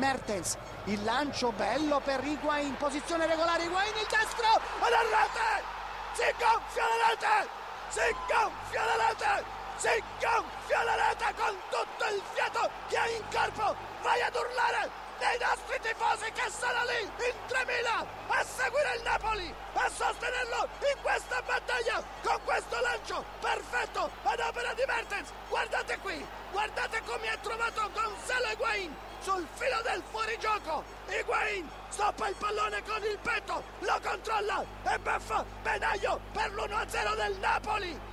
Mertens, il lancio bello per Higuain, posizione regolare, Higuain, il destro, alla rete, si gonfia la rete, si gonfia la rete, si gonfia la rete con tutto il fiato che ha in corpo, vai ad urlare dei nostri tifosi che sono lì in 3000 a seguire il Napoli, a sostenerlo in questa battaglia con questo lancio perfetto ad opera di Mertens. Guardate qui, guardate come ha trovato Gonzalo Higuain sul filo del fuorigioco. Higuain stoppa il pallone con il petto, lo controlla e beffa Benaglio per l'1-0 del Napoli.